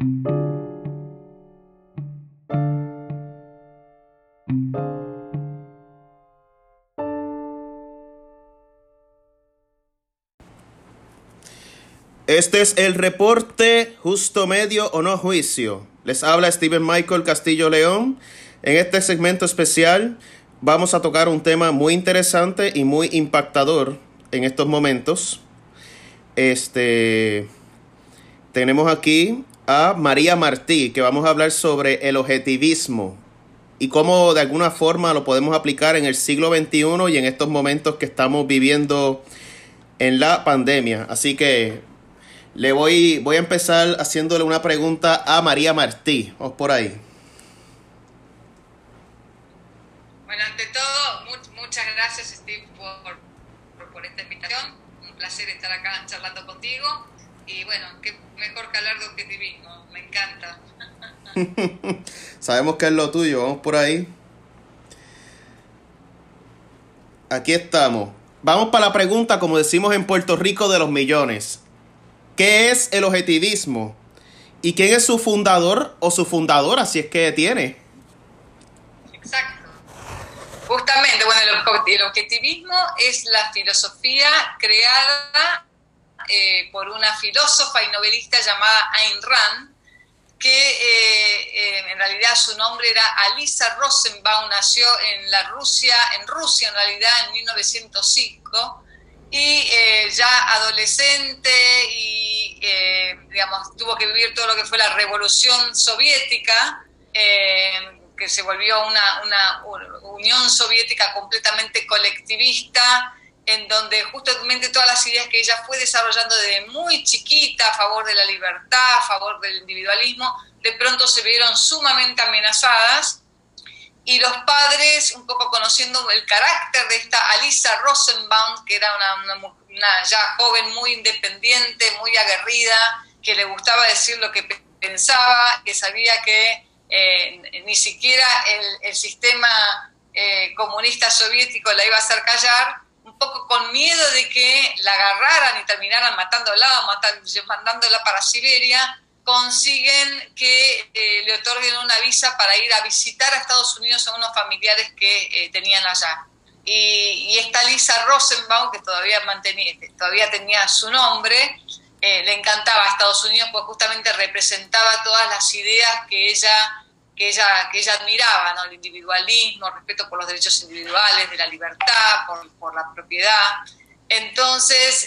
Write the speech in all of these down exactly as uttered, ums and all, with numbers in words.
Este es el reporte Justo Medio o No Juicio. Les habla Steven Michael Castillo León. En este segmento especial vamos a tocar un tema muy interesante y muy impactador en estos momentos. Este, tenemos aquí a María Martí, que vamos a hablar sobre el objetivismo y cómo de alguna forma lo podemos aplicar en el siglo veintiuno y en estos momentos que estamos viviendo en la pandemia. Así que le voy, voy a empezar haciéndole una pregunta a María Martí. Vamos por ahí. Bueno, ante todo, much, muchas gracias, Steve, por, por, por esta invitación. Un placer estar acá charlando contigo. Y bueno, qué mejor que hablar de objetivismo. Me encanta. Sabemos que es lo tuyo. Vamos por ahí. Aquí estamos. Vamos para la pregunta, como decimos en Puerto Rico, de los millones. ¿Qué es el objetivismo? ¿Y quién es su fundador o su fundadora, si es que tiene? Exacto. Justamente, bueno, el, el objetivismo es la filosofía creada eh, por una filósofa y novelista llamada Ayn Rand, que eh, eh, en realidad su nombre era Alisa Rosenbaum. Nació en la Rusia, en Rusia en realidad, en mil novecientos cinco. Y eh, ya adolescente y, eh, digamos, tuvo que vivir todo lo que fue la Revolución Soviética, eh, que se volvió una, una Unión Soviética completamente colectivista, en donde justamente todas las ideas que ella fue desarrollando desde muy chiquita a favor de la libertad, a favor del individualismo, de pronto se vieron sumamente amenazadas. Y los padres, un poco conociendo el carácter de esta Alisa Rosenbaum, que era una, una, una ya joven muy independiente, muy aguerrida, que le gustaba decir lo que pensaba, que sabía que eh, ni siquiera el, el sistema eh, comunista soviético la iba a hacer callar, un poco con miedo de que la agarraran y terminaran matándola o matar, mandándola para Siberia, consiguen que eh, le otorguen una visa para ir a visitar a Estados Unidos a unos familiares que eh, tenían allá. Y, y esta Lisa Rosenbaum, que todavía, mantenía, que todavía tenía su nombre, eh, le encantaba a Estados Unidos porque justamente representaba todas las ideas que ella, que ella, que ella admiraba, ¿no? El individualismo, el respeto por los derechos individuales, de la libertad, por, por la propiedad. Entonces,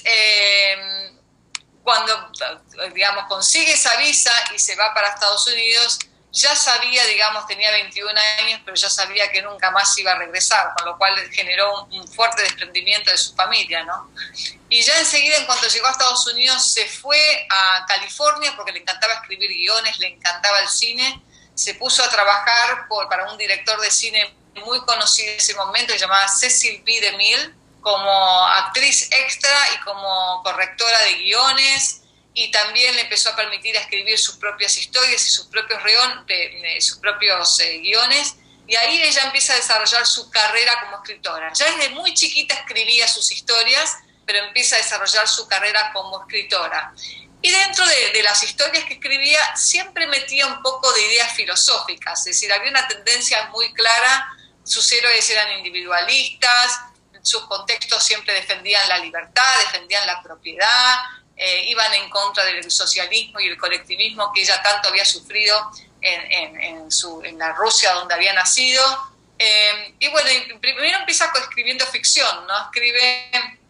eh, cuando, digamos, consigue esa visa y se va para Estados Unidos, ya sabía, digamos, tenía veintiún años, pero ya sabía que nunca más iba a regresar, con lo cual generó un, un fuerte desprendimiento de su familia, ¿no? Y ya enseguida, en cuanto llegó a Estados Unidos, se fue a California porque le encantaba escribir guiones, le encantaba el cine, se puso a trabajar por, para un director de cine muy conocido en ese momento, que se llamaba Cecil B. DeMille, como actriz extra y como correctora de guiones, y también le empezó a permitir a escribir sus propias historias y sus propios, reon, eh, sus propios eh, guiones, y ahí ella empieza a desarrollar su carrera como escritora. Ya desde muy chiquita escribía sus historias, pero empieza a desarrollar su carrera como escritora. Y dentro de, de las historias que escribía siempre metía un poco de ideas filosóficas, es decir, había una tendencia muy clara, sus héroes eran individualistas, sus contextos siempre defendían la libertad, defendían la propiedad, eh, iban en contra del socialismo y el colectivismo que ella tanto había sufrido en, en, en, su, en la Rusia donde había nacido. Eh, y bueno, primero empieza escribiendo ficción, ¿no? Escribe,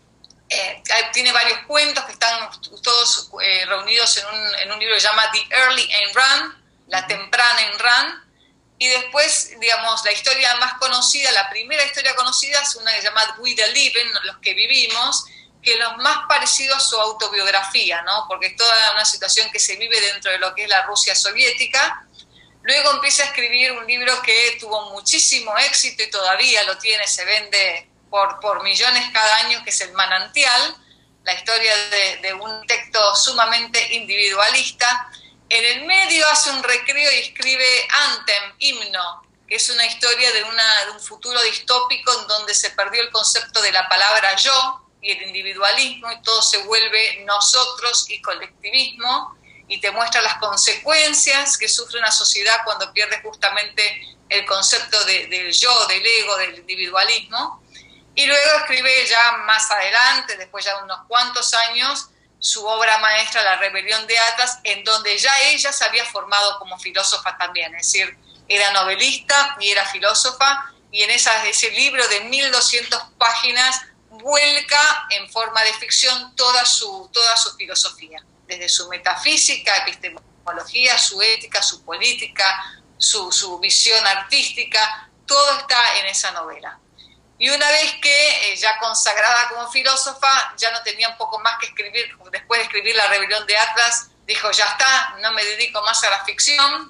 eh, tiene varios cuentos que están todos eh, reunidos en un, en un libro que se llama The Early Ayn Rand, la temprana Ayn Rand. Y después, digamos, la historia más conocida, la primera historia conocida es una que se llama We the Living, los que vivimos, que es lo más parecido a su autobiografía, ¿no? Porque es toda una situación que se vive dentro de lo que es la Rusia soviética. Luego empieza a escribir un libro que tuvo muchísimo éxito y todavía lo tiene, se vende por, por millones cada año, que es El Manantial, la historia de, de un texto sumamente individualista. En el medio hace un recreo y escribe Anthem, himno, que es una historia de, una, de un futuro distópico en donde se perdió el concepto de la palabra yo y el individualismo y todo se vuelve nosotros y colectivismo. y te muestra las consecuencias que sufre una sociedad cuando pierde justamente el concepto de, del yo, del ego, del individualismo. Y luego escribe ya más adelante, después ya de unos cuantos años, su obra maestra, La rebelión de Atlas, en donde ya ella se había formado como filósofa también, es decir, era novelista y era filósofa, y en esa, ese libro de mil doscientas páginas vuelca en forma de ficción toda su, toda su filosofía, desde su metafísica, epistemología, su ética, su política, su, su visión artística, todo está en esa novela. Y una vez que eh, ya consagrada como filósofa, ya no tenía un poco más que escribir, después de escribir La rebelión de Atlas, dijo, ya está, no me dedico más a la ficción,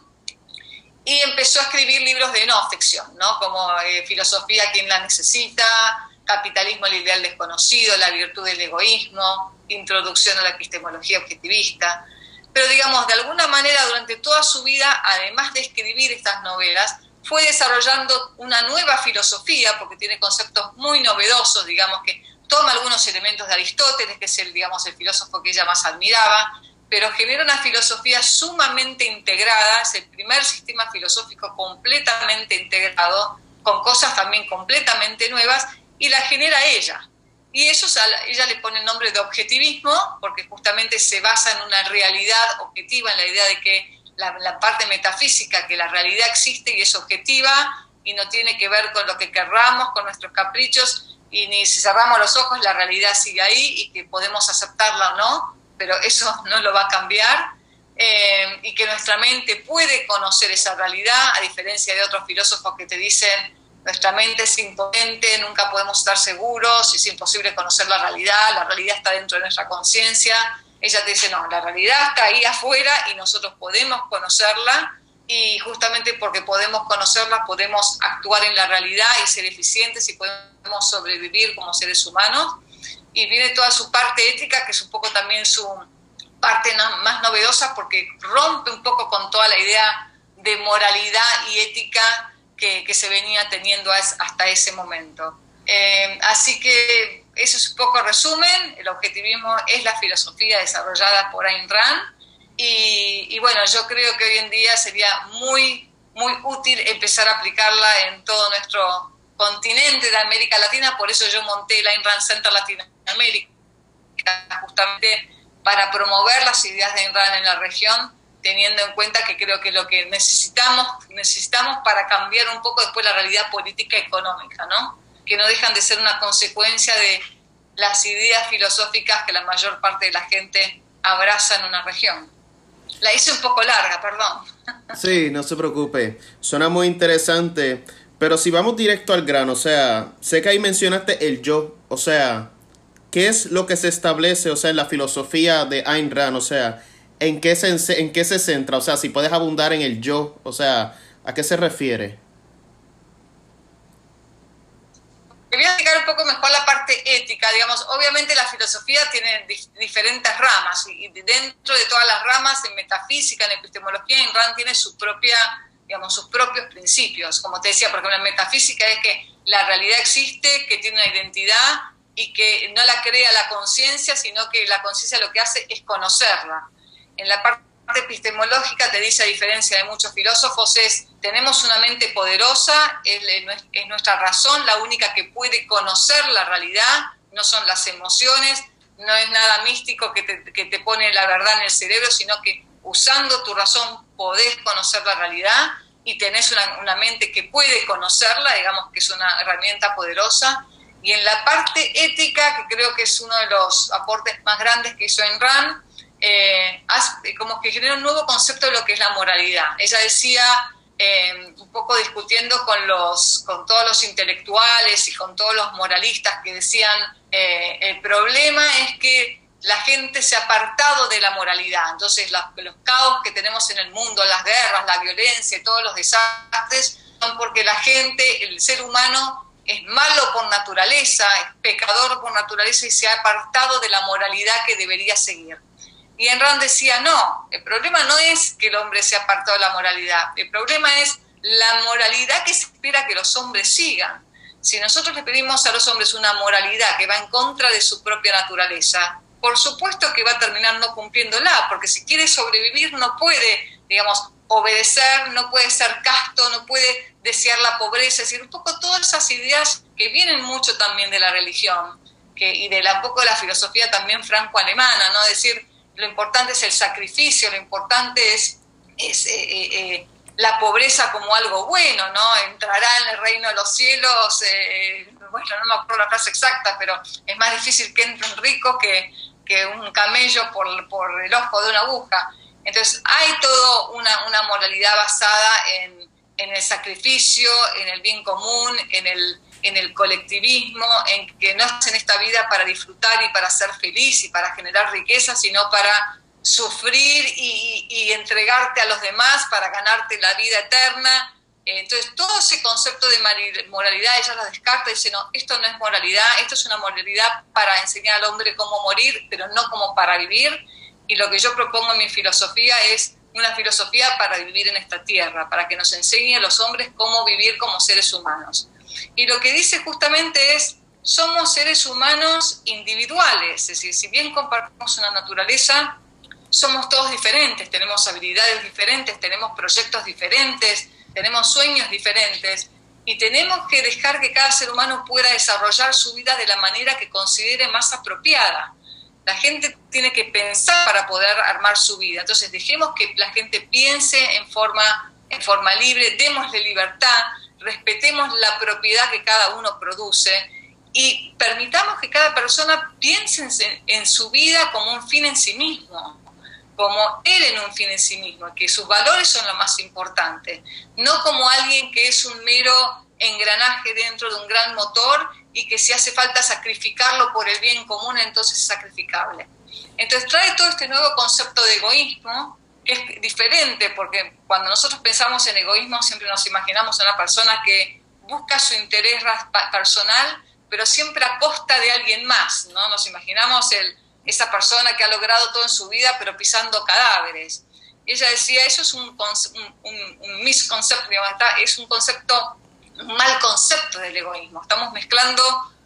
y empezó a escribir libros de no ficción, ¿no? Como eh, Filosofía, ¿quién la necesita?, Capitalismo, el ideal desconocido, La virtud del egoísmo, Introducción a la epistemología objetivista. Pero digamos, de alguna manera, durante toda su vida, además de escribir estas novelas, fue desarrollando una nueva filosofía, porque tiene conceptos muy novedosos, digamos, que toma algunos elementos de Aristóteles, que es el, digamos, el filósofo que ella más admiraba, pero genera una filosofía sumamente integrada, es el primer sistema filosófico completamente integrado, con cosas también completamente nuevas, y la genera ella. Y eso ella le pone el nombre de objetivismo, porque justamente se basa en una realidad objetiva, en la idea de que la, la parte metafísica, que la realidad existe y es objetiva, y no tiene que ver con lo que querramos, con nuestros caprichos, y ni si cerramos los ojos la realidad sigue ahí, y que podemos aceptarla o no, pero eso no lo va a cambiar, eh, y que nuestra mente puede conocer esa realidad, a diferencia de otros filósofos que te dicen nuestra mente es impotente, nunca podemos estar seguros, es imposible conocer la realidad, la realidad está dentro de nuestra conciencia. Ella te dice, no, la realidad está ahí afuera y nosotros podemos conocerla, y justamente porque podemos conocerla podemos actuar en la realidad y ser eficientes y podemos sobrevivir como seres humanos. Y viene toda su parte ética, que es un poco también su parte no, más novedosa, porque rompe un poco con toda la idea de moralidad y ética que, que se venía teniendo hasta ese momento. Eh, así que eso es un poco resumen. El objetivismo es la filosofía desarrollada por Ayn Rand, y, y bueno, yo creo que hoy en día sería muy, muy útil empezar a aplicarla en todo nuestro continente de América Latina. Por eso yo monté el Ayn Rand Center Latinoamérica, justamente para promover las ideas de Ayn Rand en la región, teniendo en cuenta que creo que lo que necesitamos, necesitamos para cambiar un poco después la realidad política y económica, ¿no? Que no dejan de ser una consecuencia de las ideas filosóficas que la mayor parte de la gente abraza en una región. La hice un poco larga, perdón. Sí, no se preocupe. Suena muy interesante, pero si vamos directo al grano, o sea, sé que ahí mencionaste el yo, o sea, ¿qué es lo que se establece, o sea, en la filosofía de Ayn Rand? O sea, ¿en qué se, en qué se centra? O sea, si puedes abundar en el yo, o sea, ¿a qué se refiere? Te voy a explicar un poco mejor la parte ética. Digamos, obviamente la filosofía tiene dif- diferentes ramas, y dentro de todas las ramas, en metafísica, en epistemología, Ayn Rand tiene su propia, digamos, sus propios principios. Como te decía, por ejemplo, en metafísica es que la realidad existe, que tiene una identidad y que no la crea la conciencia, sino que la conciencia lo que hace es conocerla. En la parte epistemológica te dice, a diferencia de muchos filósofos, es tenemos una mente poderosa, es, es nuestra razón la única que puede conocer la realidad, no son las emociones, no es nada místico que te, que te pone la verdad en el cerebro, sino que usando tu razón podés conocer la realidad, y tenés una, una mente que puede conocerla, digamos que es una herramienta poderosa. Y en la parte ética, que creo que es uno de los aportes más grandes que hizo Ayn Rand, eh, hace, como que genera un nuevo concepto de lo que es la moralidad. Ella decía, eh, un poco discutiendo con, los, con todos los intelectuales y con todos los moralistas, que decían, eh, el problema es que la gente se ha apartado de la moralidad. Entonces los, los caos que tenemos en el mundo, las guerras, la violencia, todos los desastres, son porque la gente, el ser humano, es malo por naturaleza, es pecador por naturaleza y se ha apartado de la moralidad que debería seguir. Y Ayn Rand decía, no, el problema no es que el hombre se ha apartado de la moralidad, el problema es la moralidad que se espera que los hombres sigan. Si nosotros le pedimos a los hombres una moralidad que va en contra de su propia naturaleza, por supuesto que va a terminar no cumpliéndola, porque si quiere sobrevivir no puede, digamos, obedecer, no puede ser casto, no puede desear la pobreza, es decir, un poco todas esas ideas que vienen mucho también de la religión que, y de la, un poco de la filosofía también franco-alemana, ¿no? Es decir, lo importante es el sacrificio, lo importante es, es eh, eh, la pobreza como algo bueno, ¿no? Entrará en el reino de los cielos, eh, bueno, no me acuerdo la frase exacta, pero es más difícil que entre un rico que, que un camello por, por el ojo de una aguja. Entonces hay toda una, una moralidad basada en, en el sacrificio, en el bien común, en el, en el colectivismo, en que no estás en esta vida para disfrutar y para ser feliz y para generar riqueza, sino para sufrir y, y, y entregarte a los demás para ganarte la vida eterna. Entonces todo ese concepto de moralidad ella lo descarta y dice, no, esto no es moralidad, esto es una moralidad para enseñar al hombre cómo morir, pero no como para vivir. Y lo que yo propongo en mi filosofía es una filosofía para vivir en esta tierra, para que nos enseñe a los hombres cómo vivir como seres humanos. Y lo que dice justamente es, somos seres humanos individuales, es decir, si bien compartimos una naturaleza, somos todos diferentes, tenemos habilidades diferentes, tenemos proyectos diferentes, tenemos sueños diferentes, y tenemos que dejar que cada ser humano pueda desarrollar su vida de la manera que considere más apropiada. La gente tiene que pensar para poder armar su vida. Entonces dejemos que la gente piense en forma, en forma libre, démosle libertad, respetemos la propiedad que cada uno produce y permitamos que cada persona piense en, en su vida como un fin en sí mismo, como él en un fin en sí mismo, que sus valores son lo más importante, no como alguien que es un mero engranaje dentro de un gran motor y que si hace falta sacrificarlo por el bien común, entonces es sacrificable. Entonces trae todo este nuevo concepto de egoísmo, que es diferente, porque cuando nosotros pensamos en egoísmo siempre nos imaginamos a una persona que busca su interés personal, pero siempre a costa de alguien más, ¿no? Nos imaginamos el, esa persona que ha logrado todo en su vida, pero pisando cadáveres. Ella decía, eso es un, un, un, un misconcepto, es un concepto, un mal concepto del egoísmo. Estamos mezclando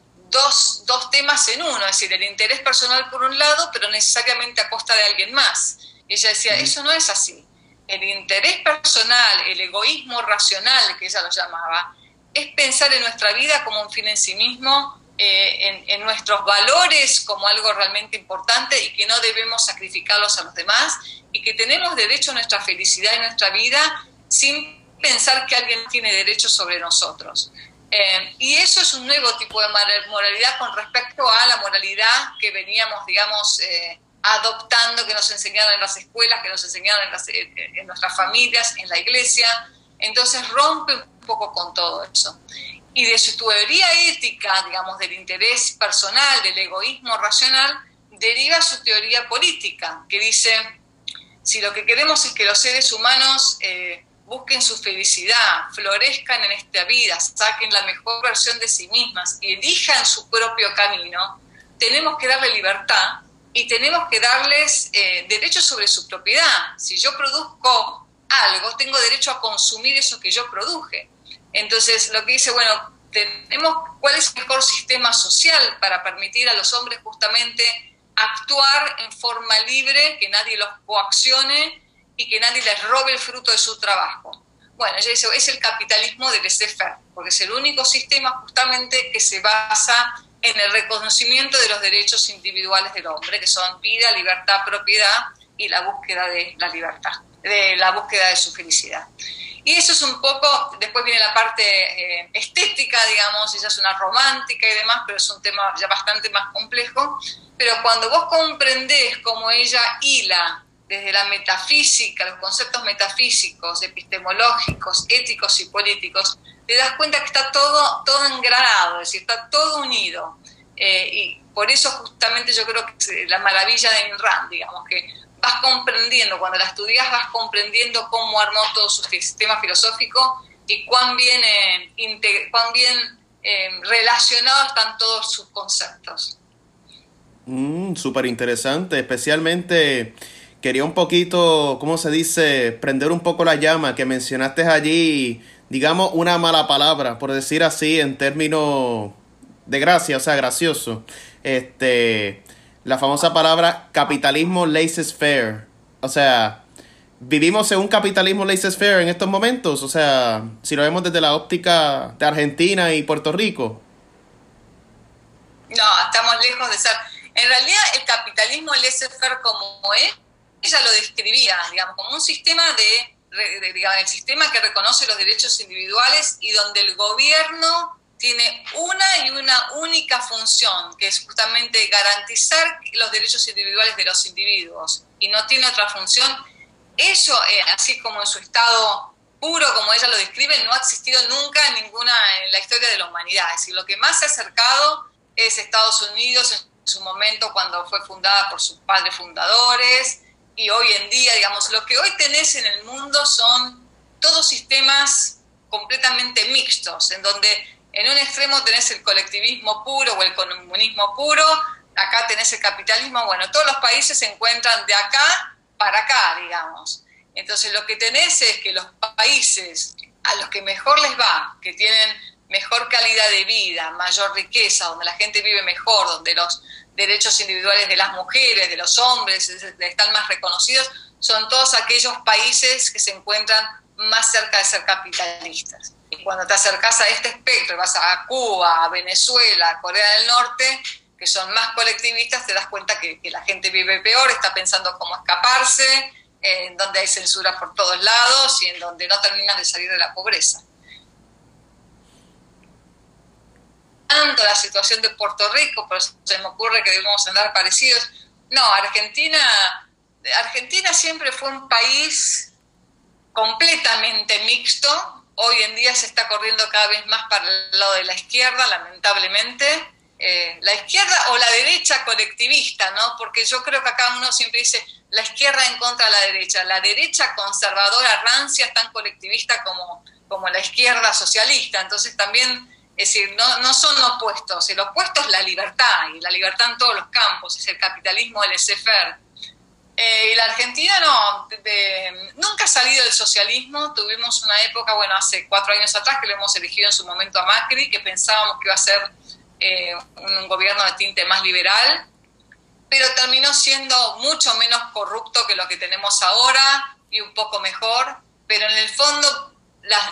dos, dos temas en uno, es decir, el interés personal por un lado, pero necesariamente a costa de alguien más. Y ella decía, eso no es así. El interés personal, el egoísmo racional, que ella lo llamaba, es pensar en nuestra vida como un fin en sí mismo, eh, en, en nuestros valores como algo realmente importante y que no debemos sacrificarlos a los demás y que tenemos derecho a nuestra felicidad y nuestra vida sin pensar que alguien tiene derecho sobre nosotros. Eh, y eso es un nuevo tipo de moralidad con respecto a la moralidad que veníamos, digamos, eh, adoptando, que nos enseñaron en las escuelas, que nos enseñaron en, las, en, en nuestras familias, en la iglesia. Entonces rompe un poco con todo eso. Y de su teoría ética, digamos, del interés personal, del egoísmo racional, deriva su teoría política, que dice, si lo que queremos es que los seres humanos eh, busquen su felicidad, florezcan en esta vida, saquen la mejor versión de sí mismas y elijan su propio camino, tenemos que darle libertad y tenemos que darles eh, derechos sobre su propiedad. Si yo produzco algo, tengo derecho a consumir eso que yo produje. Entonces, lo que dice, bueno, tenemos cuál es el mejor sistema social para permitir a los hombres justamente actuar en forma libre, que nadie los coaccione y que nadie les robe el fruto de su trabajo. Bueno, ella dice, es el capitalismo del laissez-faire, porque es el único sistema justamente que se basa en el reconocimiento de los derechos individuales del hombre, que son vida, libertad, propiedad y la búsqueda de la libertad, de la búsqueda de su felicidad. Y eso es un poco, después viene la parte eh, estética, digamos, ella es una romántica y demás, pero es un tema ya bastante más complejo. Pero cuando vos comprendés cómo ella hila desde la metafísica, los conceptos metafísicos, epistemológicos, éticos y políticos, te das cuenta que está todo, todo engranado, es decir, está todo unido. Eh, y por eso justamente yo creo que es la maravilla de Ayn Rand, digamos, que vas comprendiendo, cuando la estudias vas comprendiendo cómo armó todo su sistema filosófico y cuán bien, eh, integ- cuán bien eh, relacionados están todos sus conceptos. Mm, súper interesante, especialmente quería un poquito, ¿cómo se dice? Prender un poco la llama que mencionaste allí, digamos una mala palabra, por decir así, en términos de gracia, o sea, gracioso. Este... la famosa palabra capitalismo laissez-faire. O sea, ¿vivimos en un capitalismo laissez-faire en estos momentos? O sea, si lo vemos desde la óptica de Argentina y Puerto Rico. No, estamos lejos de ser. En realidad, el capitalismo laissez-faire como es, ella lo describía, digamos, como un sistema de, de, digamos, el sistema que reconoce los derechos individuales y donde el gobierno tiene una y una única función, que es justamente garantizar los derechos individuales de los individuos, y no tiene otra función. Eso, eh, así como en su estado puro, como ella lo describe, no ha existido nunca en ninguna en la historia de la humanidad. Es decir, lo que más se ha acercado es Estados Unidos en su momento cuando fue fundada por sus padres fundadores, y hoy en día, digamos, lo que hoy tenés en el mundo son todos sistemas completamente mixtos, en donde en un extremo tenés el colectivismo puro o el comunismo puro, acá tenés el capitalismo. Bueno, todos los países se encuentran de acá para acá, digamos. Entonces lo que tenés es que los países a los que mejor les va, que tienen mejor calidad de vida, mayor riqueza, donde la gente vive mejor, donde los derechos individuales de las mujeres, de los hombres están más reconocidos, son todos aquellos países que se encuentran más cerca de ser capitalistas. Y cuando te acercás a este espectro, vas a Cuba, a Venezuela, a Corea del Norte, que son más colectivistas, te das cuenta que, que la gente vive peor, está pensando cómo escaparse, eh, en donde hay censura por todos lados y en donde no terminan de salir de la pobreza. Tanto la situación de Puerto Rico, por eso se me ocurre que debemos andar parecidos. No, Argentina, Argentina siempre fue un país completamente mixto. Hoy en día se está corriendo cada vez más para el lado de la izquierda, lamentablemente. Eh, la izquierda o la derecha colectivista, ¿no? Porque yo creo que acá uno siempre dice la izquierda en contra de la derecha. La derecha conservadora, rancia, es tan colectivista como, como la izquierda socialista. Entonces también, es decir, no, no son opuestos. El opuesto es la libertad, y la libertad en todos los campos, es el capitalismo laissez-faire. Eh, y la Argentina no, de, de, nunca ha salido del socialismo. Tuvimos una época, bueno, hace cuatro años atrás, que lo hemos elegido en su momento a Macri, que pensábamos que iba a ser eh, un gobierno de tinte más liberal, pero terminó siendo mucho menos corrupto que lo que tenemos ahora y un poco mejor, pero en el fondo las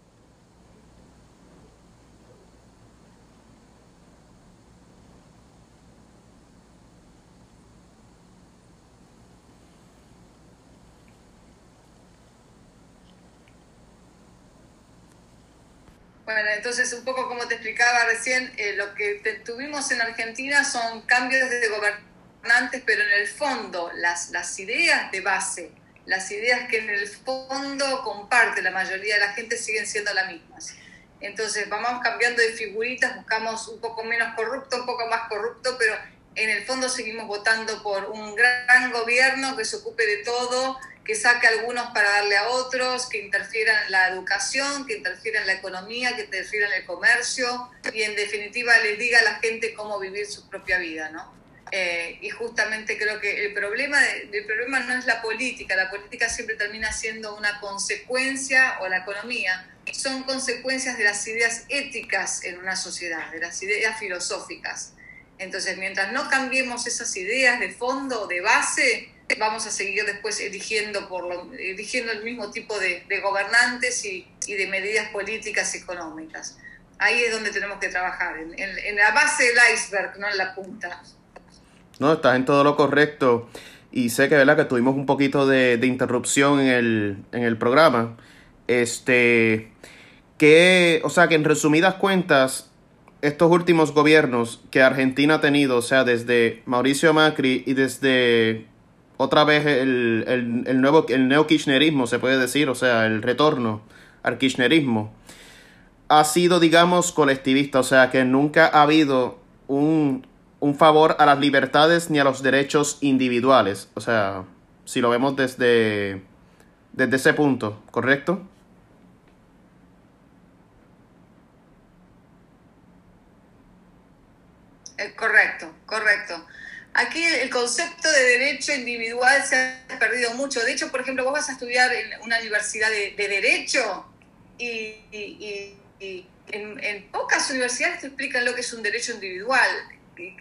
Bueno, entonces un poco como te explicaba recién, eh, lo que te, tuvimos en Argentina son cambios de gobernantes, pero en el fondo las, las ideas de base, las ideas que en el fondo comparte la mayoría de la gente siguen siendo las mismas. Entonces vamos cambiando de figuritas, buscamos un poco menos corrupto, un poco más corrupto, pero en el fondo seguimos votando por un gran gobierno que se ocupe de todo, que saque a algunos para darle a otros, que interfiera en la educación, que interfiera en la economía, que interfiera en el comercio, y en definitiva les diga a la gente cómo vivir su propia vida, ¿no? Eh, y justamente creo que el problema, de, el problema no es la política, la política siempre termina siendo una consecuencia, o la economía, son consecuencias de las ideas éticas en una sociedad, de las ideas filosóficas. Entonces, mientras no cambiemos esas ideas de fondo, de base, vamos a seguir después eligiendo, por lo, eligiendo el mismo tipo de, de gobernantes y, y de medidas políticas y económicas. Ahí es donde tenemos que trabajar, en, en, en la base del iceberg, no en la punta. No, estás en todo lo correcto. Y sé que, ¿verdad?, que tuvimos un poquito de, de interrupción en el, en el programa. Este, que, o sea, que en resumidas cuentas, estos últimos gobiernos que Argentina ha tenido, o sea, desde Mauricio Macri y desde otra vez el, el, el nuevo el neo-kirchnerismo, se puede decir, o sea, el retorno al kirchnerismo, ha sido, digamos, colectivista, o sea, que nunca ha habido un, un favor a las libertades ni a los derechos individuales, o sea, si lo vemos desde, desde ese punto, ¿correcto? Correcto, correcto. Aquí el concepto de derecho individual se ha perdido mucho. De hecho, por ejemplo, vos vas a estudiar en una universidad de, de derecho y, y, y en, en pocas universidades te explican lo que es un derecho individual.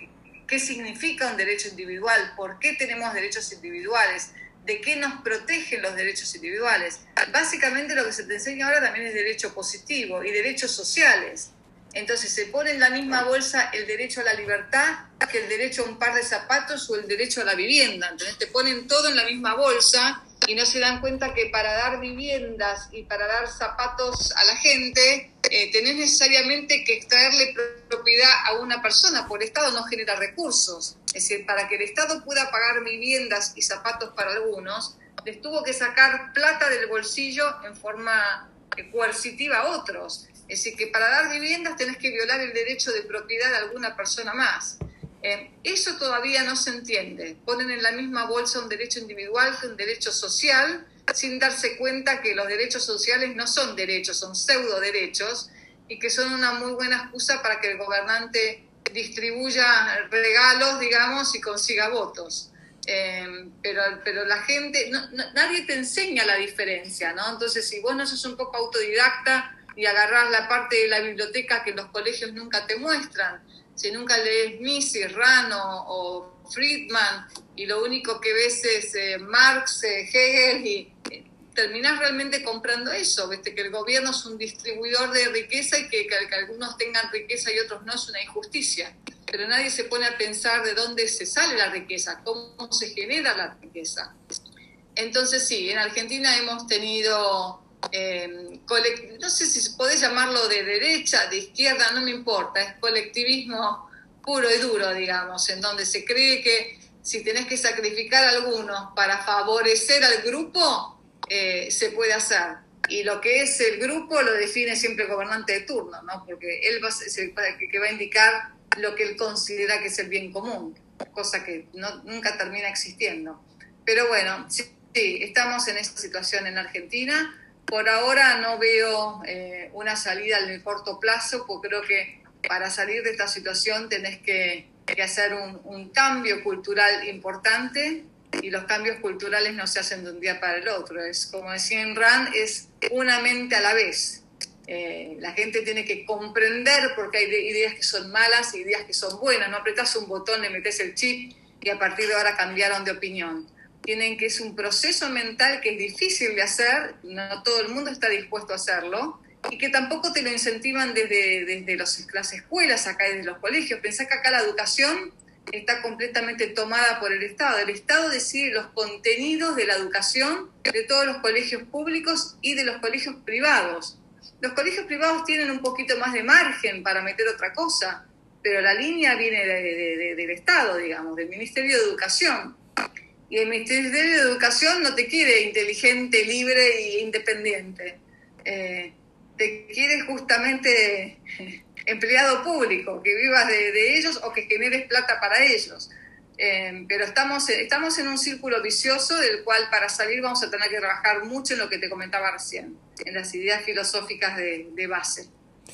qué significa un derecho individual, por qué tenemos derechos individuales, de qué nos protegen los derechos individuales. Básicamente lo que se te enseña ahora también es derecho positivo y derechos sociales. Entonces se pone en la misma bolsa el derecho a la libertad que el derecho a un par de zapatos o el derecho a la vivienda. Entonces te ponen todo en la misma bolsa y no se dan cuenta que para dar viviendas y para dar zapatos a la gente eh, tenés necesariamente que extraerle propiedad a una persona, porque el Estado no genera recursos. Es decir, para que el Estado pueda pagar viviendas y zapatos para algunos, les tuvo que sacar plata del bolsillo en forma eh, coercitiva a otros. Es decir, que para dar viviendas tenés que violar el derecho de propiedad de alguna persona más. Eh, eso todavía no se entiende. Ponen en la misma bolsa un derecho individual que un derecho social, sin darse cuenta que los derechos sociales no son derechos, son pseudo derechos, y que son una muy buena excusa para que el gobernante distribuya regalos, digamos, y consiga votos. Eh, pero, pero la gente, no, no, nadie te enseña la diferencia, ¿no? Entonces, si vos no sos un poco autodidacta y agarrás la parte de la biblioteca que los colegios nunca te muestran, si nunca lees Mises, Rano o Friedman y lo único que ves es eh, Marx, eh, Hegel, y eh, terminás realmente comprando eso, ¿viste? Que el gobierno es un distribuidor de riqueza y que, que, que algunos tengan riqueza y otros no, es una injusticia. Pero nadie se pone a pensar de dónde se sale la riqueza, cómo se genera la riqueza. Entonces sí, en Argentina hemos tenido... Eh, colect- no sé si podés llamarlo de derecha, de izquierda, no me importa, es colectivismo puro y duro, digamos, en donde se cree que si tenés que sacrificar a algunos para favorecer al grupo, eh, se puede hacer. Y lo que es el grupo lo define siempre el gobernante de turno, ¿no? Porque él va, es el que va a indicar lo que él considera que es el bien común, cosa que no, nunca termina existiendo. Pero bueno, sí, sí, estamos en esta situación en Argentina. Por ahora no veo eh, una salida en el corto plazo, porque creo que para salir de esta situación tenés que, que hacer un, un cambio cultural importante, y los cambios culturales no se hacen de un día para el otro. Es como decía Ayn Rand, es una mente a la vez. Eh, la gente tiene que comprender porque hay ideas que son malas y ideas que son buenas. No apretás un botón, le metés el chip y a partir de ahora cambiaron de opinión. Tienen que es un proceso mental que es difícil de hacer, no todo el mundo está dispuesto a hacerlo, y que tampoco te lo incentivan desde, desde los, las escuelas, acá desde los colegios. Pensá que acá la educación está completamente tomada por el Estado. El Estado decide los contenidos de la educación de todos los colegios públicos y de los colegios privados. Los colegios privados tienen un poquito más de margen para meter otra cosa, pero la línea viene de, de, de, del Estado, digamos, del Ministerio de Educación. Y el Ministerio de Educación no te quiere inteligente, libre e independiente. Eh, te quiere justamente empleado público, que vivas de, de ellos o que generes plata para ellos. Eh, pero estamos, estamos en un círculo vicioso del cual para salir vamos a tener que trabajar mucho en lo que te comentaba recién, en las ideas filosóficas de, de base.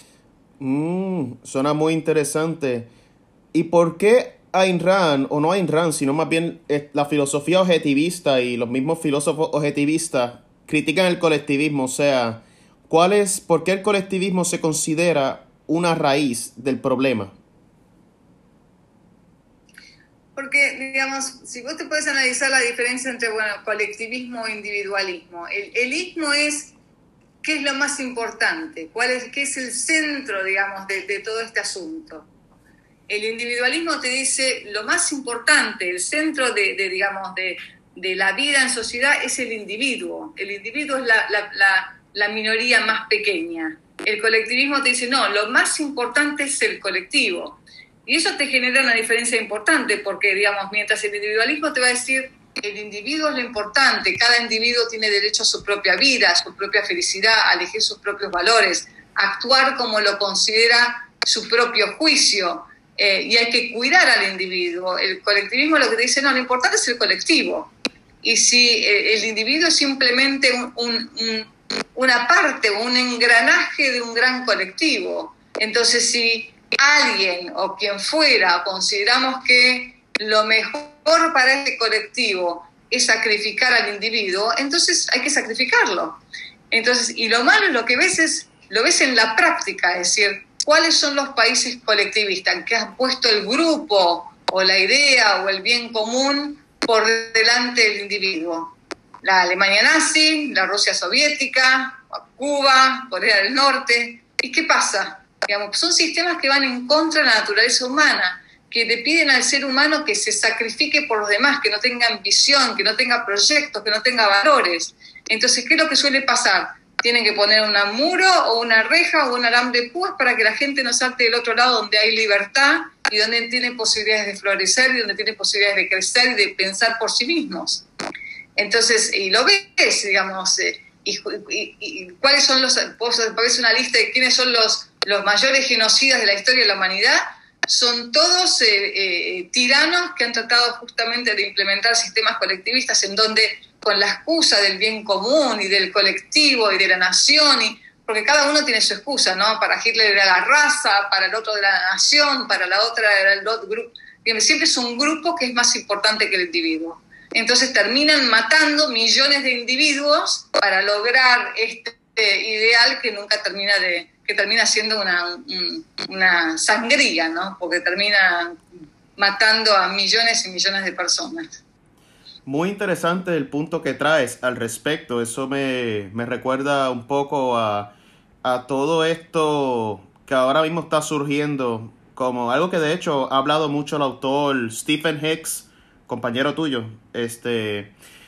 Mm, suena muy interesante. ¿Y por qué Ayn Rand, o no Ayn Rand, sino más bien la filosofía objetivista y los mismos filósofos objetivistas critican el colectivismo? O sea, ¿cuál es, por qué el colectivismo se considera una raíz del problema? Porque, digamos, si vos te puedes analizar la diferencia entre, bueno, colectivismo e individualismo. El, el ismo es qué es lo más importante, cuál es, qué es el centro, digamos, de, de todo este asunto. El individualismo te dice lo más importante, el centro de, de digamos, de, de la vida en sociedad es el individuo. El individuo es la, la, la, la minoría más pequeña. El colectivismo te dice, no, lo más importante es el colectivo. Y eso te genera una diferencia importante, porque, digamos, mientras el individualismo te va a decir, el individuo es lo importante, cada individuo tiene derecho a su propia vida, a su propia felicidad, a elegir sus propios valores, a actuar como lo considera su propio juicio. Eh, y hay que cuidar al individuo. El colectivismo lo que te dice, no, lo importante es el colectivo. Y si eh, el individuo es simplemente un, un, un, una parte, un engranaje de un gran colectivo, entonces si alguien o quien fuera consideramos que lo mejor para este colectivo es sacrificar al individuo, entonces hay que sacrificarlo. Entonces, y lo malo es lo que ves es, lo ves en la práctica, es decir, ¿cuáles son los países colectivistas que han puesto el grupo o la idea o el bien común por delante del individuo. La Alemania nazi, la Rusia soviética, Cuba, Corea del Norte. ¿Y qué pasa? Digamos, son sistemas que van en contra de la naturaleza humana, que le piden al ser humano que se sacrifique por los demás, que no tenga ambición, que no tenga proyectos, que no tenga valores. Entonces, ¿qué es lo que suele pasar? Tienen que poner un muro o una reja o un alambre de púas para que la gente no salte del otro lado, donde hay libertad y donde tienen posibilidades de florecer y donde tienen posibilidades de crecer y de pensar por sí mismos. Entonces, y lo ves, digamos, eh, y, y, y cuáles son los, vos ves una lista de quiénes son los, los mayores genocidas de la historia de la humanidad. Son todos eh, eh, tiranos que han tratado justamente de implementar sistemas colectivistas en donde, con la excusa del bien común y del colectivo y de la nación, y, porque cada uno tiene su excusa, ¿no? Para Hitler era la raza, para el otro de la nación, para la otra era el otro grupo. Siempre es un grupo que es más importante que el individuo. Entonces terminan matando millones de individuos para lograr este ideal que nunca termina de... que termina siendo una, una sangría, ¿no? Porque termina matando a millones y millones de personas. Muy interesante el punto que traes al respecto. Eso me, me recuerda un poco a, a todo esto que ahora mismo está surgiendo, como algo que de hecho ha hablado mucho el autor Stephen Hicks, compañero tuyo, este...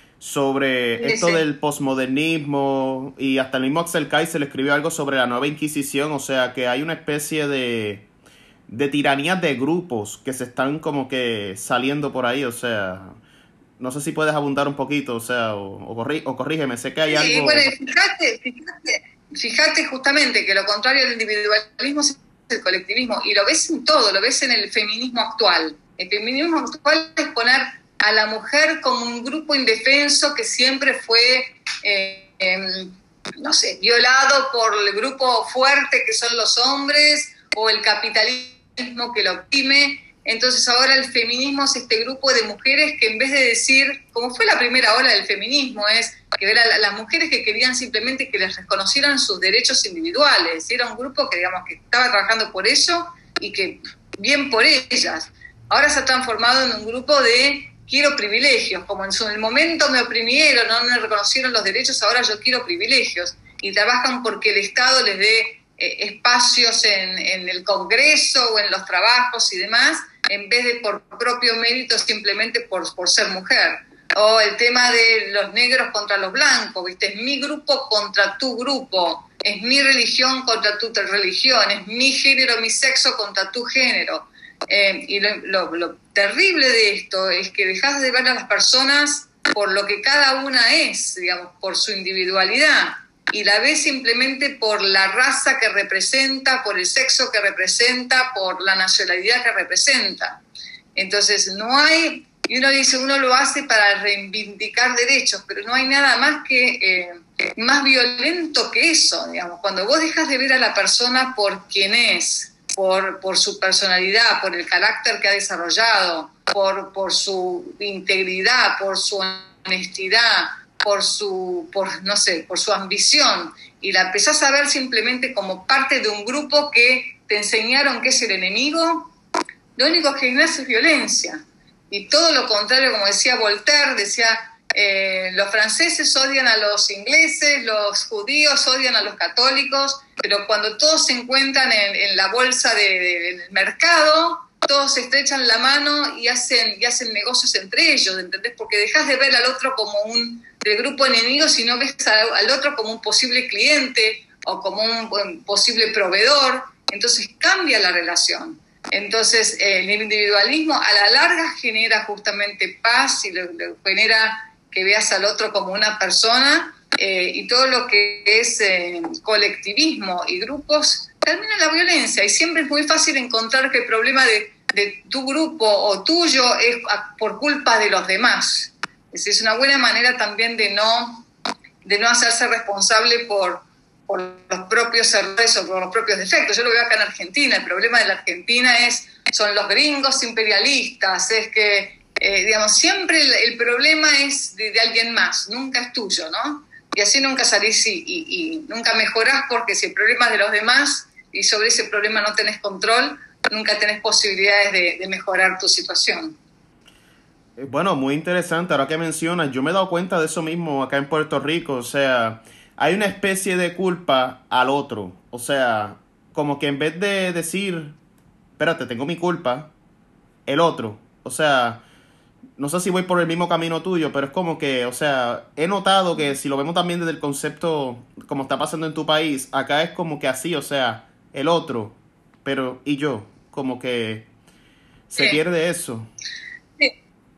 sobre sí, esto sí. del posmodernismo, y hasta el mismo Axel Kaiser escribió algo sobre la nueva Inquisición, o sea que hay una especie de, de tiranías de grupos que se están como que saliendo por ahí, o sea, no sé si puedes abundar un poquito, o sea, o, o, corrí, o corrígeme, sé que hay sí, algo... Bueno, fíjate, fíjate, fíjate justamente que lo contrario del individualismo es el colectivismo, y lo ves en todo, lo ves en el feminismo actual. El feminismo actual es poner a la mujer como un grupo indefenso que siempre fue, eh, eh, no sé, violado por el grupo fuerte que son los hombres o el capitalismo que lo oprime. Entonces ahora el feminismo es este grupo de mujeres que, en vez de decir, como fue la primera ola del feminismo, es que eran las mujeres que querían simplemente que les reconocieran sus derechos individuales. Era un grupo que, digamos, que estaba trabajando por eso y que bien por ellas. Ahora se ha transformado en un grupo de quiero privilegios, como en su en el momento me oprimieron, no me reconocieron los derechos, ahora yo quiero privilegios, y trabajan porque el Estado les dé eh, espacios en, en el Congreso o en los trabajos y demás, en vez de por propio mérito, simplemente por, por ser mujer. O el tema de los negros contra los blancos, ¿viste? Es mi grupo contra tu grupo, es mi religión contra tu religión, es mi género, mi sexo contra tu género. Eh, y lo, lo, lo terrible de esto es que dejas de ver a las personas por lo que cada una es, digamos, por su individualidad, y la ves simplemente por la raza que representa, por el sexo que representa, por la nacionalidad que representa. Entonces no hay, y uno dice, uno lo hace para reivindicar derechos, pero no hay nada más que eh, más violento que eso, digamos, cuando vos dejas de ver a la persona por quien es, Por, por su personalidad, por el carácter que ha desarrollado, por, por su integridad, por su honestidad, por su, por, no sé, por su ambición, y la empezás a ver simplemente como parte de un grupo que te enseñaron que es el enemigo, lo único que genera es violencia. Y todo lo contrario, como decía Voltaire, decía, eh, los franceses odian a los ingleses, los judíos odian a los católicos, pero cuando todos se encuentran en, en la bolsa de, de, del mercado, todos se estrechan la mano y hacen, y hacen negocios entre ellos, ¿entendés? Porque dejas de ver al otro como un del grupo enemigo, sino ves al, al otro como un posible cliente o como un, un posible proveedor, entonces cambia la relación. Entonces eh, el individualismo a la larga genera justamente paz y lo, lo genera que veas al otro como una persona, eh, y todo lo que es eh, colectivismo y grupos termina en la violencia, y siempre es muy fácil encontrar que el problema de, de tu grupo o tuyo es por culpa de los demás. Es, es una buena manera también de no, de no hacerse responsable por, por los propios errores o por los propios defectos. Yo lo veo acá en Argentina, el problema de la Argentina es, son los gringos imperialistas, es que Eh, digamos, siempre el, el problema es de, de alguien más, nunca es tuyo, ¿no? Y así nunca salís y, y, y nunca mejorás, porque si el problema es de los demás y sobre ese problema no tenés control, nunca tenés posibilidades de, de mejorar tu situación. Bueno, muy interesante ahora que mencionas. Yo me he dado cuenta de eso mismo acá en Puerto Rico. O sea, hay una especie de culpa al otro. O sea, como que en vez de decir, espérate, tengo mi culpa, el otro. O sea, no sé si voy por el mismo camino tuyo, pero es como que, o sea, he notado que si lo vemos también desde el concepto, como está pasando en tu país, acá es como que así, o sea, el otro, pero ¿y yo? Como que se Sí. pierde eso. Sí.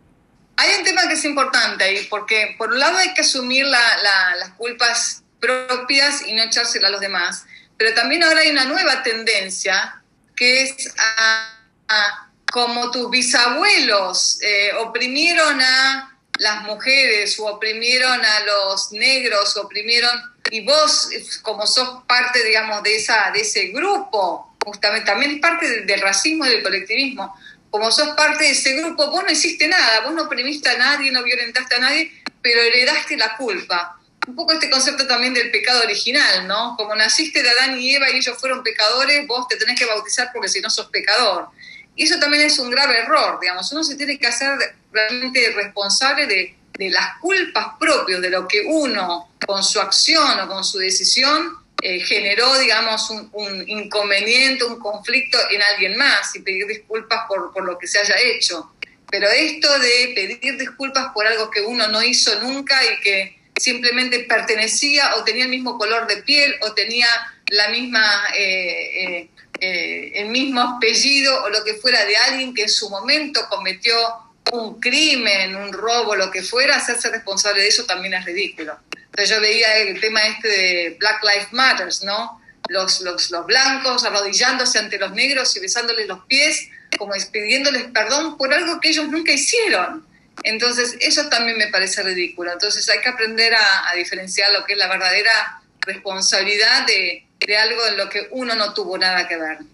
Hay un tema que es importante ahí, porque por un lado hay que asumir la, la, las culpas propias y no echársela a los demás, pero también ahora hay una nueva tendencia que es a, a como tus bisabuelos eh, oprimieron a las mujeres o oprimieron a los negros, oprimieron, y vos como sos parte, digamos, de, esa, de ese grupo, justamente también es parte del, del racismo y del colectivismo, como sos parte de ese grupo, vos no hiciste nada, vos no oprimiste a nadie, no violentaste a nadie, pero heredaste la culpa. Un poco este concepto también del pecado original, ¿no? Como naciste de Adán y Eva y ellos fueron pecadores, vos te tenés que bautizar porque si no sos pecador. Y eso también es un grave error, digamos. Uno se tiene que hacer realmente responsable de, de las culpas propias, de lo que uno, con su acción o con su decisión, eh, generó, digamos, un, un inconveniente, un conflicto en alguien más y pedir disculpas por, por lo que se haya hecho. Pero esto de pedir disculpas por algo que uno no hizo nunca y que simplemente pertenecía o tenía el mismo color de piel o tenía la misma... Eh, eh, Eh, el mismo apellido o lo que fuera de alguien que en su momento cometió un crimen, un robo, lo que fuera, hacerse responsable de eso también es ridículo. Entonces yo veía el tema este de Black Lives Matter, ¿no? Los, los, los blancos arrodillándose ante los negros y besándoles los pies, como pidiéndoles perdón por algo que ellos nunca hicieron. Entonces eso también me parece ridículo. Entonces hay que aprender a, a diferenciar lo que es la verdadera responsabilidad de de algo en lo que uno no tuvo nada que ver.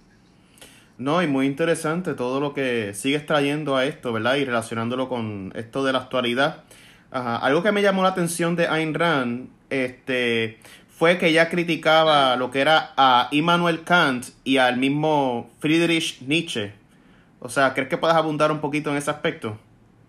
No, y muy interesante todo lo que sigues trayendo a esto, ¿verdad? Y relacionándolo con esto de la actualidad. Ajá. Algo que me llamó la atención de Ayn Rand este, fue que ella criticaba lo que era a Immanuel Kant y al mismo Friedrich Nietzsche. O sea, ¿crees que puedas abundar un poquito en ese aspecto?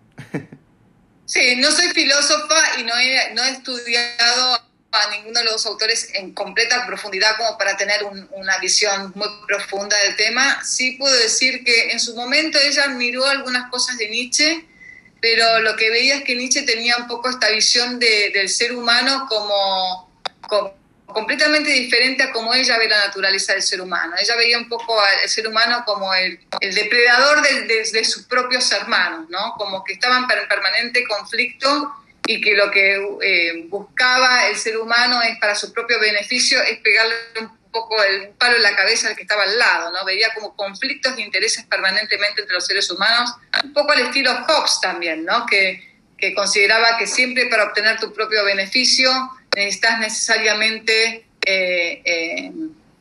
Sí, no soy filósofa y no he, no he estudiado a ninguno de los autores en completa profundidad como para tener un, una visión muy profunda del tema. Sí puedo decir que en su momento ella admiró algunas cosas de Nietzsche, pero lo que veía es que Nietzsche tenía un poco esta visión de, del ser humano como, como completamente diferente a como ella ve la naturaleza del ser humano. Ella veía un poco al ser humano como el, el depredador de, de, de sus propios hermanos, ¿no? Como que estaban en permanente conflicto y que lo que eh, buscaba el ser humano es para su propio beneficio, es pegarle un poco el palo en la cabeza al que estaba al lado, ¿no? Veía como conflictos de intereses permanentemente entre los seres humanos, un poco al estilo Hobbes también, ¿no? Que, que consideraba que siempre para obtener tu propio beneficio necesitas necesariamente, eh, eh,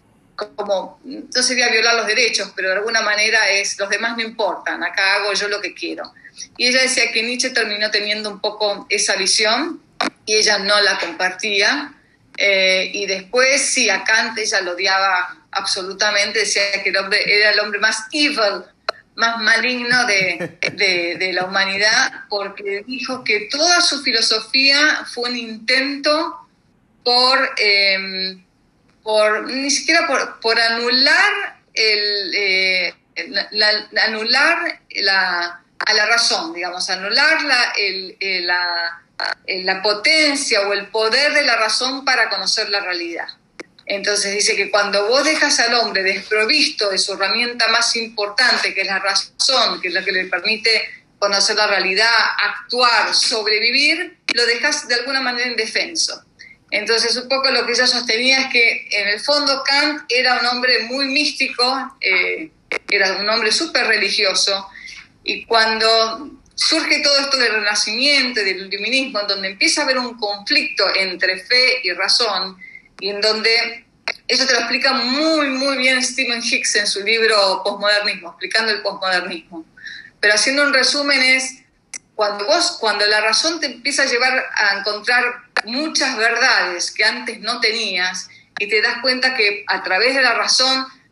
como, no sería violar los derechos, pero de alguna manera es, los demás no importan, acá hago yo lo que quiero. Y ella decía que Nietzsche terminó teniendo un poco esa visión y ella no la compartía. Eh, y después, sí, a Kant ella lo odiaba absolutamente, decía que el hombre era el hombre más evil, más maligno de, de, de la humanidad, porque dijo que toda su filosofía fue un intento por, eh, por ni siquiera por, por anular, el, eh, la, la, anular la... a la razón, digamos, anular la, el, el, la, la potencia o el poder de la razón para conocer la realidad. Entonces dice que cuando vos dejas al hombre desprovisto de su herramienta más importante, que es la razón, que es la que le permite conocer la realidad, actuar, sobrevivir, lo dejas de alguna manera indefenso. Entonces un poco lo que ella sostenía es que en el fondo Kant era un hombre muy místico, eh, era un hombre súper religioso, y cuando surge todo esto del Renacimiento y del Iluminismo, en donde empieza a haber un conflicto entre fe y razón, y en donde eso te lo explica muy, muy bien Stephen Hicks en su libro Postmodernismo, explicando el postmodernismo. Pero haciendo un resumen es, cuando vos, cuando la razón te empieza a llevar a encontrar muchas verdades que antes no tenías, y te das cuenta que a través de la razón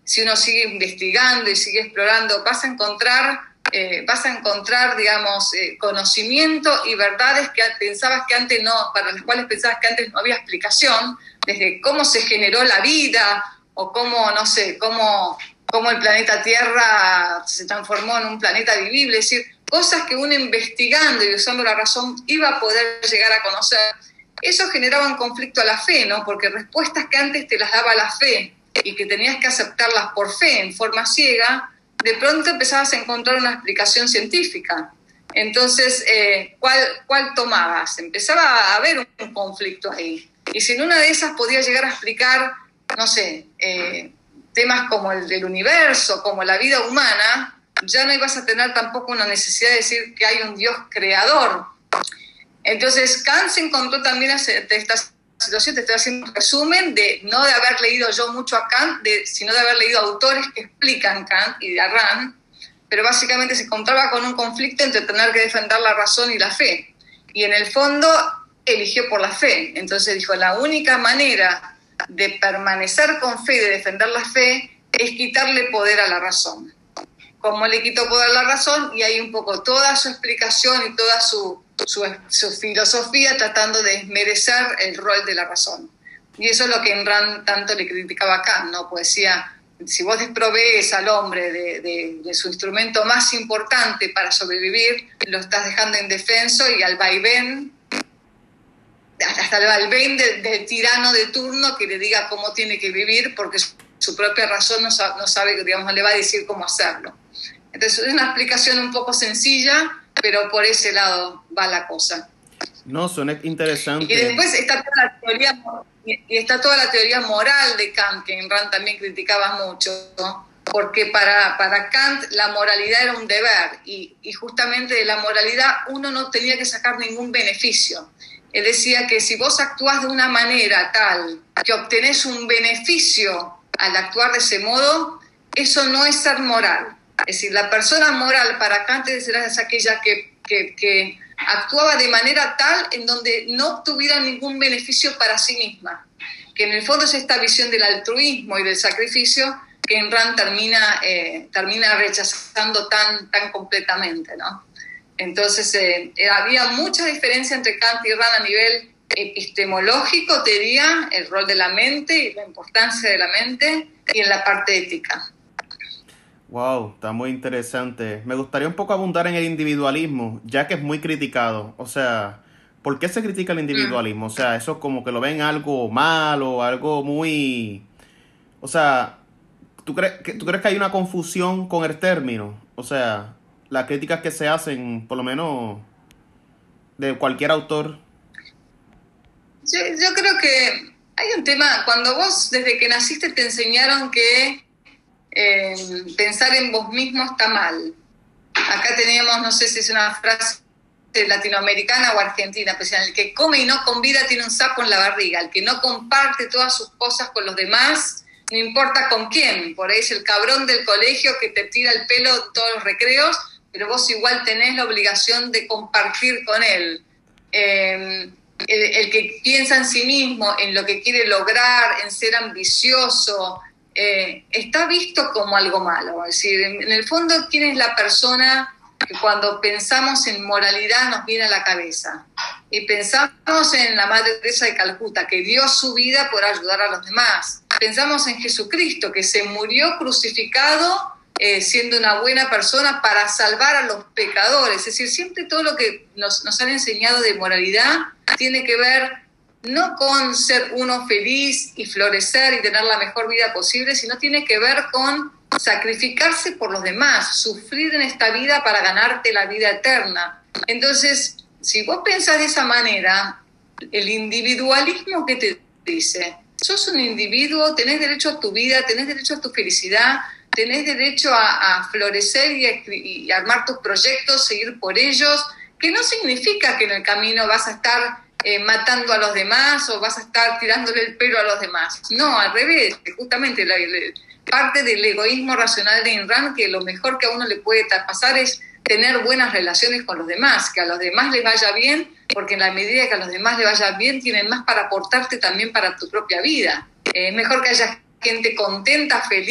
si uno sigue investigando y sigue explorando, vas a encontrar, eh, vas a encontrar, digamos, eh, conocimiento y verdades que pensabas que antes no, para las cuales pensabas que antes no había explicación, desde cómo se generó la vida, o cómo, no sé, cómo, cómo el planeta Tierra se transformó en un planeta vivible, es decir, cosas que uno investigando y usando la razón iba a poder llegar a conocer. Eso generaba un conflicto a la fe, ¿no? Porque respuestas que antes te las daba la fe y que tenías que aceptarlas por fe, en forma ciega, de pronto empezabas a encontrar una explicación científica. Entonces, eh, ¿cuál, ¿cuál tomabas? Empezaba a haber un conflicto ahí. Y si en una de esas podía llegar a explicar, no sé, eh, temas como el del universo, como la vida humana, ya no ibas a tener tampoco una necesidad de decir que hay un Dios creador. Entonces, Kant se encontró también ante esta situación, te estoy haciendo un resumen, de no de haber leído yo mucho a Kant, de, sino de haber leído autores que explican Kant y de Rand, pero básicamente se encontraba con un conflicto entre tener que defender la razón y la fe. Y en el fondo eligió por la fe. Entonces dijo, la única manera de permanecer con fe y de defender la fe es quitarle poder a la razón. Como le quitó poder a la razón, y hay un poco toda su explicación y toda su, su, su filosofía tratando de desmerecer el rol de la razón. Y eso es lo que en Rand tanto le criticaba a Kant, ¿no? Pues decía, si vos desprovees al hombre de, de, de su instrumento más importante para sobrevivir, lo estás dejando indefenso y al vaivén, hasta el vaivén del, del tirano de turno que le diga cómo tiene que vivir, porque su, su propia razón no sabe, no sabe, digamos, no le va a decir cómo hacerlo. Entonces es una explicación un poco sencilla, pero por ese lado va la cosa. No, suena interesante. Y después está toda la teoría, y está toda la teoría moral de Kant, que en Rand también criticaba mucho, ¿no? Porque para, para Kant la moralidad era un deber, y, y justamente de la moralidad uno no tenía que sacar ningún beneficio. Él decía que si vos actuás de una manera tal que obtenés un beneficio al actuar de ese modo, eso no es ser moral. Es decir, la persona moral para Kant es aquella que, que, que actuaba de manera tal en donde no obtuviera ningún beneficio para sí misma. Que en el fondo es esta visión del altruismo y del sacrificio que en Rand termina, eh, termina rechazando tan, tan completamente, ¿no? Entonces, eh, había mucha diferencia entre Kant y Rand a nivel epistemológico, te diría, el rol de la mente y la importancia de la mente, y en la parte ética. Wow, está muy interesante. Me gustaría un poco abundar en el individualismo, ya que es muy criticado. O sea, ¿por qué se critica el individualismo? O sea, eso como que lo ven algo malo, algo muy... O sea, ¿tú crees que, ¿tú crees que hay una confusión con el término? O sea, las críticas que se hacen, por lo menos de cualquier autor. Yo, yo creo que hay un tema, cuando vos desde que naciste te enseñaron que eh, pensar en vos mismo está mal. Acá teníamos, no sé si es una frase latinoamericana o argentina, pues el que come y no convida tiene un sapo en la barriga, el que no comparte todas sus cosas con los demás, no importa con quién, por ahí es el cabrón del colegio que te tira el pelo en todos los recreos, pero vos igual tenés la obligación de compartir con él. Eh, el, el que piensa en sí mismo, en lo que quiere lograr, en ser ambicioso, eh, está visto como algo malo. Es decir, en, en el fondo, ¿quién es la persona que cuando pensamos en moralidad nos viene a la cabeza? Y pensamos en la Madre Teresa de Calcuta, que dio su vida por ayudar a los demás. Pensamos en Jesucristo, que se murió crucificado eh, siendo una buena persona para salvar a los pecadores. Es decir, siempre todo lo que nos, nos han enseñado de moralidad tiene que ver no con ser uno feliz y florecer y tener la mejor vida posible, sino tiene que ver con sacrificarse por los demás, sufrir en esta vida para ganarte la vida eterna. Entonces, si vos pensás de esa manera, el individualismo que te dice, sos un individuo, tenés derecho a tu vida, tenés derecho a tu felicidad, tenés derecho a, a florecer y, a, y armar tus proyectos, seguir por ellos, que no significa que en el camino vas a estar Eh, matando a los demás o vas a estar tirándole el pelo a los demás. No, al revés, justamente la, la, parte del egoísmo racional de Ayn Rand, que lo mejor que a uno le puede pasar es tener buenas relaciones con los demás, que a los demás les vaya bien, porque en la medida que a los demás les vaya bien, tienen más para aportarte también para tu propia vida. Es eh, mejor que haya gente contenta, feliz,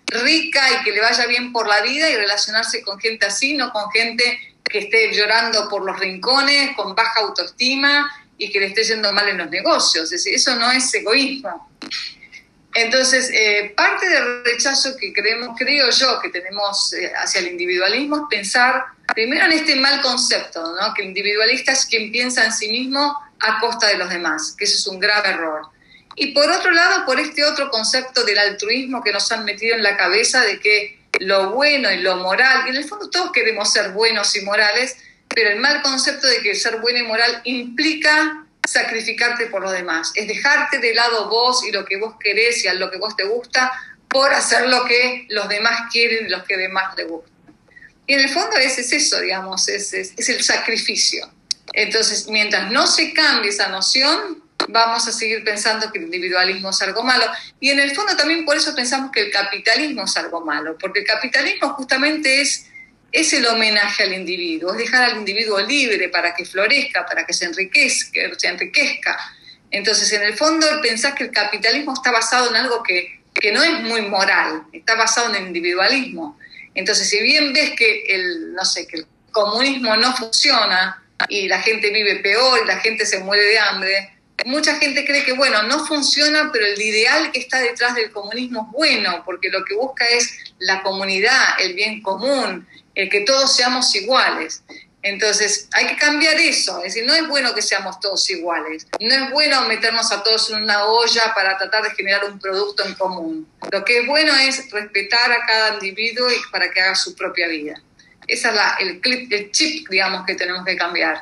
rica y que le vaya bien por la vida y relacionarse con gente así, no con gente que esté llorando por los rincones, con baja autoestima y que le esté yendo mal en los negocios. Es decir, eso no es egoísmo. Entonces, eh, parte del rechazo que creemos, creo yo que tenemos eh, hacia el individualismo es pensar primero en este mal concepto, ¿no? Que el individualista es quien piensa en sí mismo a costa de los demás, que eso es un grave error. Y por otro lado, por este otro concepto del altruismo que nos han metido en la cabeza de que lo bueno y lo moral, y en el fondo todos queremos ser buenos y morales, pero el mal concepto de que ser bueno y moral implica sacrificarte por los demás, es dejarte de lado vos y lo que vos querés y a lo que vos te gusta por hacer lo que los demás quieren y los que demás les gustan. Y en el fondo es, es eso, digamos, es, es, es el sacrificio. Entonces, mientras no se cambie esa noción, vamos a seguir pensando que el individualismo es algo malo. Y en el fondo también por eso pensamos que el capitalismo es algo malo, porque el capitalismo justamente es es el homenaje al individuo, es dejar al individuo libre para que florezca, para que se enriquezca, se enriquezca. Entonces, en el fondo, pensás que el capitalismo está basado en algo que, que no es muy moral, está basado en el individualismo. Entonces, si bien ves que el, no sé, que el comunismo no funciona y la gente vive peor y la gente se muere de hambre, mucha gente cree que, bueno, no funciona, pero el ideal que está detrás del comunismo es bueno, porque lo que busca es la comunidad, el bien común, el que todos seamos iguales. Entonces, hay que cambiar eso. Es decir, no es bueno que seamos todos iguales. No es bueno meternos a todos en una olla para tratar de generar un producto en común. Lo que es bueno es respetar a cada individuo y para que haga su propia vida. Ese es la, el, clip, el chip, digamos, que tenemos que cambiar.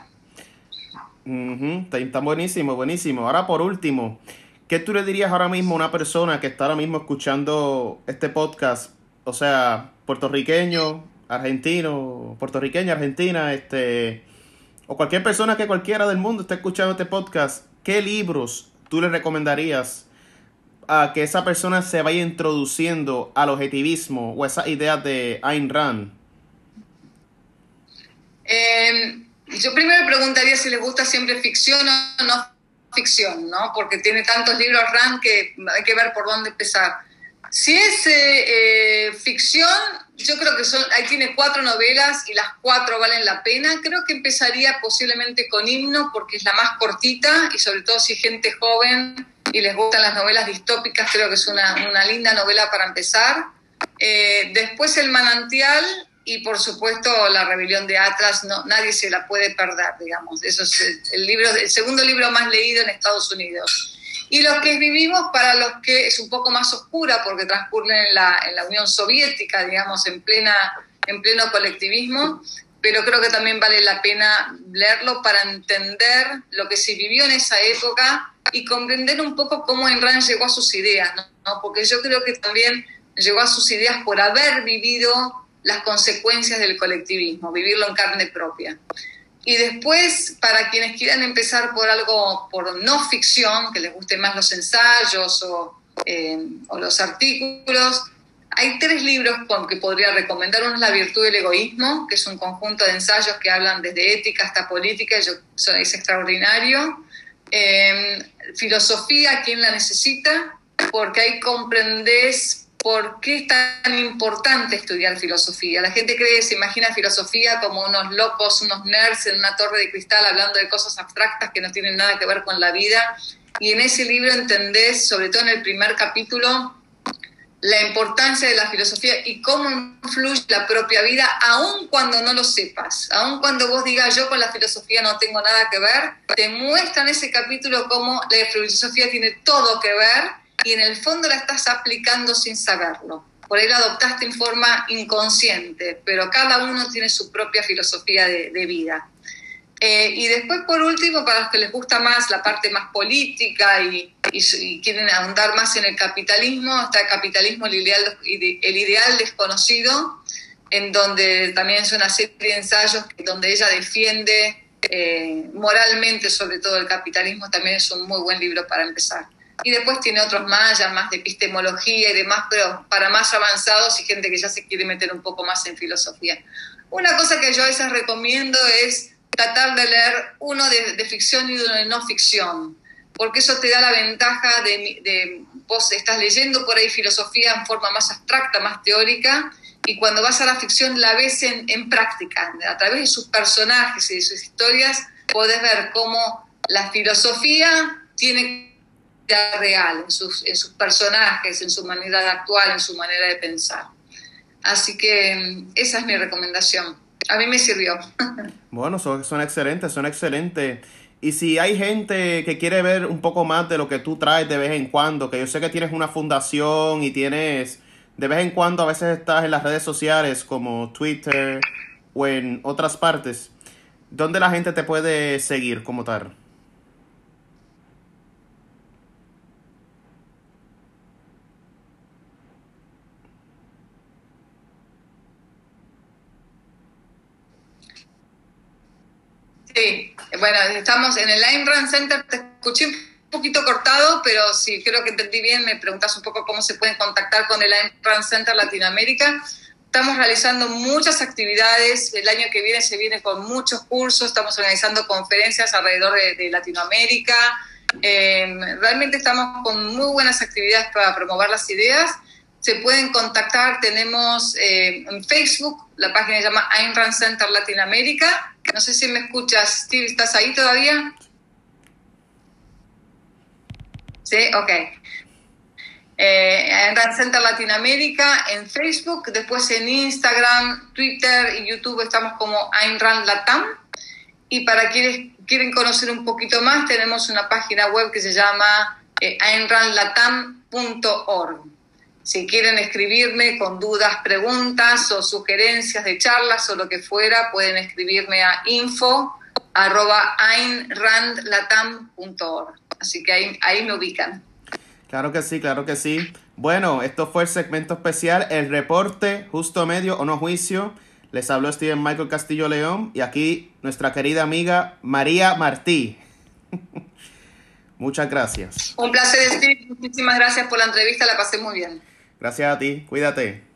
Uh-huh. Está buenísimo, buenísimo. Ahora, por último, ¿qué tú le dirías ahora mismo a una persona que está ahora mismo escuchando este podcast? O sea, puertorriqueño, argentino, puertorriqueña, argentina, este, o cualquier persona que cualquiera del mundo esté escuchando este podcast, ¿qué libros tú le recomendarías a que esa persona se vaya introduciendo al objetivismo o esas ideas de Ayn Rand? Eh, yo primero preguntaría si les gusta siempre ficción o no ficción, ¿no? Porque tiene tantos libros Rand que hay que ver por dónde empezar. Si es eh, eh, ficción, yo creo que son, ahí tiene cuatro novelas y las cuatro valen la pena. Creo que empezaría posiblemente con Himno porque es la más cortita y sobre todo si hay gente joven y les gustan las novelas distópicas, creo que es una, una linda novela para empezar. Eh, después El Manantial y por supuesto La Rebelión de Atlas, no, nadie se la puede perder, digamos. Eso es el, el, libro, el segundo libro más leído en Estados Unidos. Y Los que vivimos, para los que es un poco más oscura porque transcurre en la, en la Unión Soviética, digamos, en, plena, en pleno colectivismo, pero creo que también vale la pena leerlo para entender lo que se vivió en esa época y comprender un poco cómo Ayn Rand llegó a sus ideas, ¿no? Porque yo creo que también llegó a sus ideas por haber vivido las consecuencias del colectivismo, vivirlo en carne propia. Y después, para quienes quieran empezar por algo, por no ficción, que les gusten más los ensayos o, eh, o los artículos, hay tres libros que podría recomendar. Uno es La virtud del egoísmo, que es un conjunto de ensayos que hablan desde ética hasta política, yo, eso es extraordinario. Eh, filosofía, ¿quién la necesita? Porque ahí comprendés por qué es tan importante estudiar filosofía. La gente cree, se imagina filosofía como unos locos, unos nerds en una torre de cristal hablando de cosas abstractas que no tienen nada que ver con la vida. Y en ese libro entendés, sobre todo en el primer capítulo, la importancia de la filosofía y cómo influye la propia vida, aun cuando no lo sepas, aun cuando vos digas yo con la filosofía no tengo nada que ver, te muestra en ese capítulo cómo la filosofía tiene todo que ver y en el fondo la estás aplicando sin saberlo. Por ahí la adoptaste en forma inconsciente, pero cada uno tiene su propia filosofía de, de vida. Eh, y después, por último, para los que les gusta más la parte más política y, y, y quieren ahondar más en el capitalismo, está el Capitalismo, el ideal, el ideal desconocido, en donde también es una serie de ensayos donde ella defiende eh, moralmente sobre todo el capitalismo. También es un muy buen libro para empezar. Y después tiene otros más, ya más de epistemología y demás, pero para más avanzados y gente que ya se quiere meter un poco más en filosofía. Una cosa que yo a veces recomiendo es tratar de leer uno de, de ficción y uno de no ficción, porque eso te da la ventaja de, de vos estás leyendo por ahí filosofía en forma más abstracta, más teórica, y cuando vas a la ficción la ves en, en práctica, a través de sus personajes y de sus historias podés ver cómo la filosofía tiene que ser real en sus, en sus personajes, en su manera de actuar, en su manera de pensar. Así que esa es mi recomendación. A mí me sirvió. Bueno, son, son excelentes, son excelentes. Y si hay gente que quiere ver un poco más de lo que tú traes de vez en cuando, que yo sé que tienes una fundación y tienes, de vez en cuando a veces estás en las redes sociales como Twitter o en otras partes, ¿dónde la gente te puede seguir como tal? Sí, bueno, estamos en el Ayn Rand Center, te escuché un poquito cortado, pero sí, creo que entendí bien, me preguntas un poco cómo se pueden contactar con el Ayn Rand Center Latinoamérica. Estamos realizando muchas actividades, el año que viene se viene con muchos cursos, estamos organizando conferencias alrededor de, de Latinoamérica, eh, realmente estamos con muy buenas actividades para promover las ideas. Se pueden contactar, tenemos eh, en Facebook, la página se llama Ayn Rand Center Latinoamérica. No sé si me escuchas, Steve, ¿estás ahí todavía? Sí, ok. Eh, Ayn Rand Center Latinoamérica en Facebook, después en Instagram, Twitter y YouTube estamos como Ayn Rand Latam. Y para quienes quieren conocer un poquito más, tenemos una página web que se llama eh, ayn rand latam punto org. Si quieren escribirme con dudas, preguntas o sugerencias de charlas o lo que fuera, pueden escribirme a info arroba ayn rand latam punto org. Así que ahí, ahí me ubican. Claro que sí, claro que sí. Bueno, esto fue el segmento especial, el reporte justo medio o no juicio. Les habló Steven Michael Castillo León y aquí nuestra querida amiga María Martí. Muchas gracias. Un placer, Steve. Muchísimas gracias por la entrevista, la pasé muy bien. Gracias a ti, cuídate.